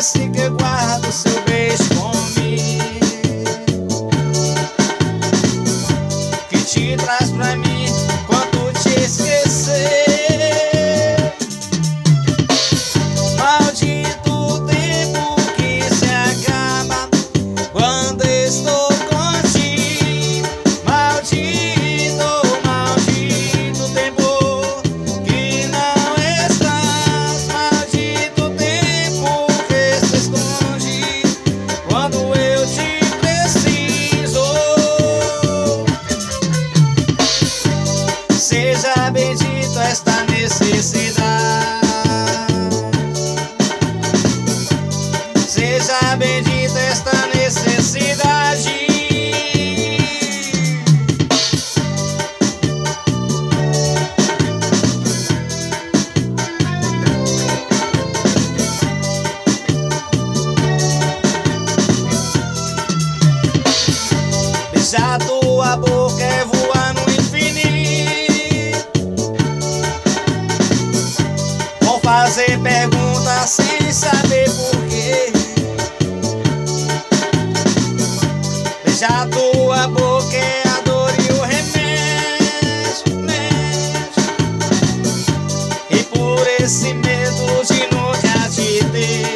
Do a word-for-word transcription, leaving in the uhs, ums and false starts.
esse que eu guardo seu beijo comigo, que te traz pra mim quando te esquecer. Maldito o tempo que se acaba quando estou contigo. Maldito, maldito o tempo que não estás. Maldito o tempo que se esconde quando eu te preciso. Seja bendito esta necessidade, seja bendita esta necessidade. Beijar tua boca é voar no infinito, vou fazer perguntas sem saber porquê. Beijar tua boca é a dor e o remédio, remédio. E por esse medo de nunca te ter,